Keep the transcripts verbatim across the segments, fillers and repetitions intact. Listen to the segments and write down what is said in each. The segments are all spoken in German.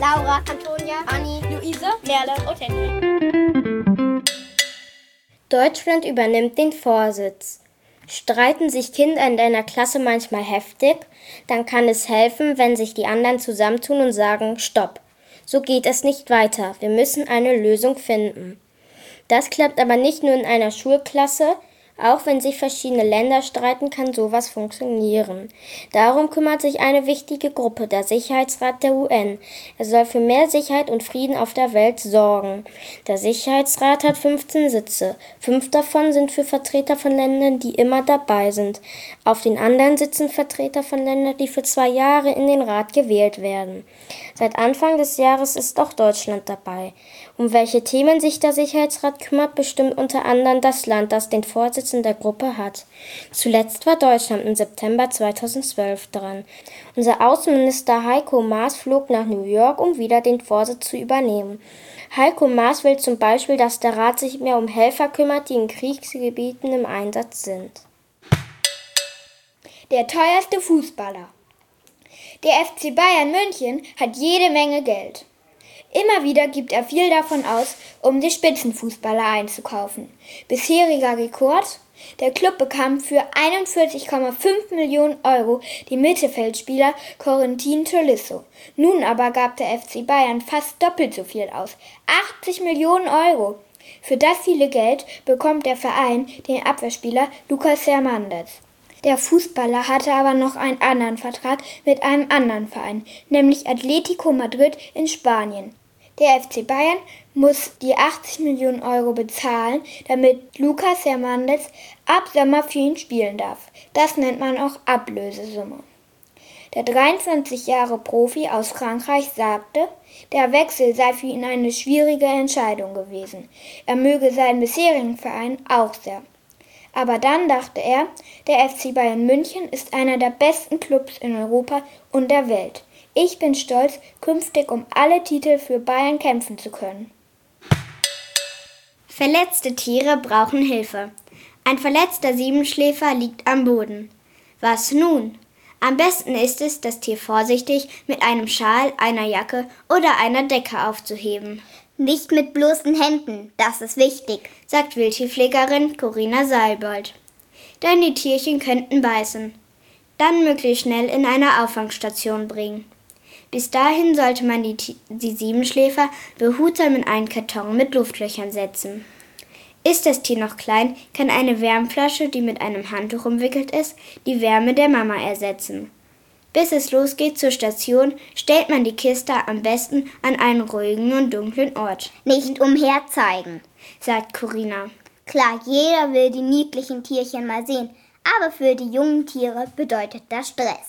Laura, Antonia, Anni, Luise, Merle und Henry. Deutschland übernimmt den Vorsitz. Streiten sich Kinder in deiner Klasse manchmal heftig, dann kann es helfen, wenn sich die anderen zusammentun und sagen, Stopp, so geht es nicht weiter, wir müssen eine Lösung finden. Das klappt aber nicht nur in einer Schulklasse, auch wenn sich verschiedene Länder streiten, kann sowas funktionieren. Darum kümmert sich eine wichtige Gruppe, der Sicherheitsrat der U N. Er soll für mehr Sicherheit und Frieden auf der Welt sorgen. Der Sicherheitsrat hat fünfzehn Sitze. Fünf davon sind für Vertreter von Ländern, die immer dabei sind. Auf den anderen sitzen Vertreter von Ländern, die für zwei Jahre in den Rat gewählt werden. Seit Anfang des Jahres ist auch Deutschland dabei. Um welche Themen sich der Sicherheitsrat kümmert, bestimmt unter anderem das Land, das den Vorsitz in der Gruppe hat. Zuletzt war Deutschland im September zweitausendzwölf dran. Unser Außenminister Heiko Maas flog nach New York, um wieder den Vorsitz zu übernehmen. Heiko Maas will zum Beispiel, dass der Rat sich mehr um Helfer kümmert, die in Kriegsgebieten im Einsatz sind. Der teuerste Fußballer. Der F C Bayern München hat jede Menge Geld. Immer wieder gibt er viel davon aus, um die Spitzenfußballer einzukaufen. Bisheriger Rekord: Der Klub bekam für einundvierzig Komma fünf Millionen Euro den Mittelfeldspieler Corentin Tolisso. Nun aber gab der F C Bayern fast doppelt so viel aus, achtzig Millionen Euro. Für das viele Geld bekommt der Verein den Abwehrspieler Lucas Hernandez. Der Fußballer hatte aber noch einen anderen Vertrag mit einem anderen Verein, nämlich Atletico Madrid in Spanien. Der F C Bayern muss die achtzig Millionen Euro bezahlen, damit Lucas Hernandez ab Sommer für ihn spielen darf. Das nennt man auch Ablösesumme. Der dreiundzwanzig Jahre Profi aus Frankreich sagte, der Wechsel sei für ihn eine schwierige Entscheidung gewesen. Er möge seinen bisherigen Verein auch sehr. Aber dann dachte er, der F C Bayern München ist einer der besten Clubs in Europa und der Welt. Ich bin stolz, künftig um alle Titel für Bayern kämpfen zu können. Verletzte Tiere brauchen Hilfe. Ein verletzter Siebenschläfer liegt am Boden. Was nun? Am besten ist es, das Tier vorsichtig mit einem Schal, einer Jacke oder einer Decke aufzuheben. Nicht mit bloßen Händen, das ist wichtig, sagt Wildtierpflegerin Corinna Seilbold. Denn die Tierchen könnten beißen. Dann möglichst schnell in eine Auffangstation bringen. Bis dahin sollte man die, die Siebenschläfer behutsam in einen Karton mit Luftlöchern setzen. Ist das Tier noch klein, kann eine Wärmflasche, die mit einem Handtuch umwickelt ist, die Wärme der Mama ersetzen. Bis es losgeht zur Station, stellt man die Kiste am besten an einen ruhigen und dunklen Ort. Nicht umherzeigen, sagt Corinna. Klar, jeder will die niedlichen Tierchen mal sehen, aber für die jungen Tiere bedeutet das Stress.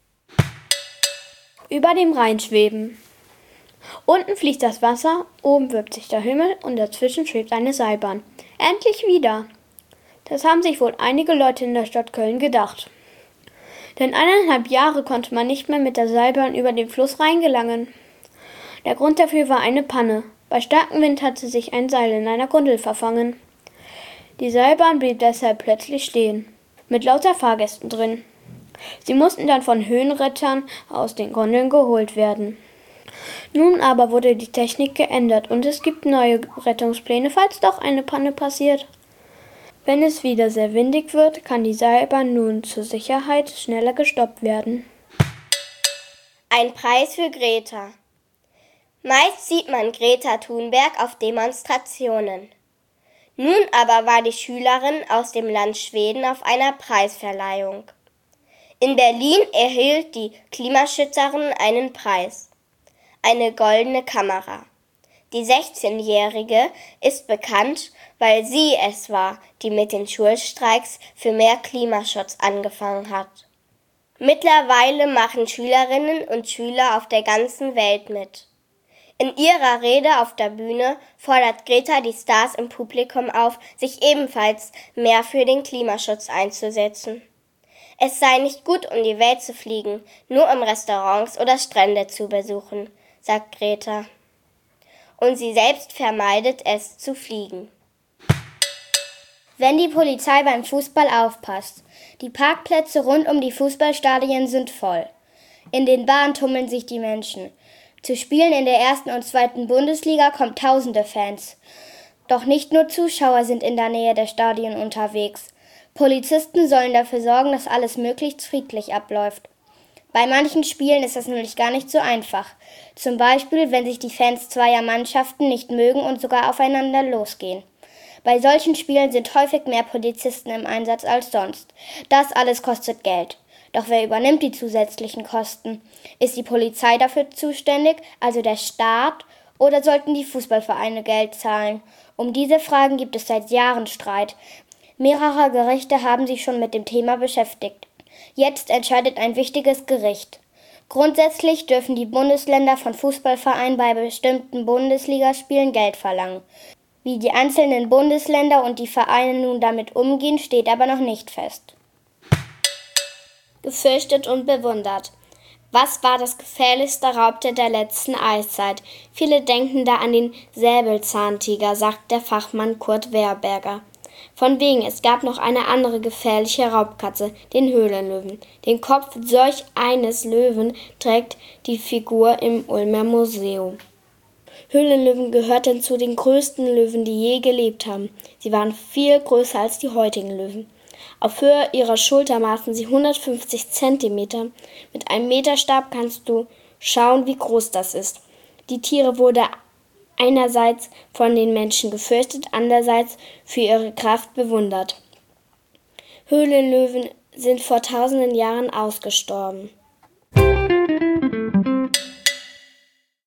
Über dem Rhein schweben. Unten fließt das Wasser, oben wölbt sich der Himmel und dazwischen schwebt eine Seilbahn. Endlich wieder! Das haben sich wohl einige Leute in der Stadt Köln gedacht. Denn eineinhalb Jahre konnte man nicht mehr mit der Seilbahn über den Fluss Rhein gelangen. Der Grund dafür war eine Panne. Bei starkem Wind hatte sich ein Seil in einer Gondel verfangen. Die Seilbahn blieb deshalb plötzlich stehen, mit lauter Fahrgästen drin. Sie mussten dann von Höhenrettern aus den Gondeln geholt werden. Nun aber wurde die Technik geändert und es gibt neue Rettungspläne, falls doch eine Panne passiert. Wenn es wieder sehr windig wird, kann die Seilbahn nun zur Sicherheit schneller gestoppt werden. Ein Preis für Greta. Meist sieht man Greta Thunberg auf Demonstrationen. Nun aber war die Schülerin aus dem Land Schweden auf einer Preisverleihung. In Berlin erhielt die Klimaschützerin einen Preis, eine goldene Kamera. Die sechzehnjährige ist bekannt, weil sie es war, die mit den Schulstreiks für mehr Klimaschutz angefangen hat. Mittlerweile machen Schülerinnen und Schüler auf der ganzen Welt mit. In ihrer Rede auf der Bühne fordert Greta die Stars im Publikum auf, sich ebenfalls mehr für den Klimaschutz einzusetzen. Es sei nicht gut, um die Welt zu fliegen, nur um Restaurants oder Strände zu besuchen, sagt Greta. Und sie selbst vermeidet es zu fliegen. Wenn die Polizei beim Fußball aufpasst. Die Parkplätze rund um die Fußballstadien sind voll. In den Bahnen tummeln sich die Menschen. Zu Spielen in der ersten und zweiten Bundesliga kommen tausende Fans. Doch nicht nur Zuschauer sind in der Nähe der Stadien unterwegs. Polizisten sollen dafür sorgen, dass alles möglichst friedlich abläuft. Bei manchen Spielen ist das nämlich gar nicht so einfach. Zum Beispiel, wenn sich die Fans zweier Mannschaften nicht mögen und sogar aufeinander losgehen. Bei solchen Spielen sind häufig mehr Polizisten im Einsatz als sonst. Das alles kostet Geld. Doch wer übernimmt die zusätzlichen Kosten? Ist die Polizei dafür zuständig, also der Staat, oder sollten die Fußballvereine Geld zahlen? Um diese Fragen gibt es seit Jahren Streit. Mehrere Gerichte haben sich schon mit dem Thema beschäftigt. Jetzt entscheidet ein wichtiges Gericht. Grundsätzlich dürfen die Bundesländer von Fußballvereinen bei bestimmten Bundesligaspielen Geld verlangen. Wie die einzelnen Bundesländer und die Vereine nun damit umgehen, steht aber noch nicht fest. Gefürchtet und bewundert. Was war das gefährlichste Raubtier der letzten Eiszeit? Viele denken da an den Säbelzahntiger, sagt der Fachmann Kurt Werberger. Von wegen, es gab noch eine andere gefährliche Raubkatze, den Höhlenlöwen. Den Kopf solch eines Löwen trägt die Figur im Ulmer Museum. Höhlenlöwen gehörten zu den größten Löwen, die je gelebt haben. Sie waren viel größer als die heutigen Löwen. Auf Höhe ihrer Schulter maßen sie hundertfünfzig Zentimeter. Mit einem Meterstab kannst du schauen, wie groß das ist. Die Tiere wurden einerseits von den Menschen gefürchtet, andererseits für ihre Kraft bewundert. Höhlenlöwen sind vor tausenden Jahren ausgestorben.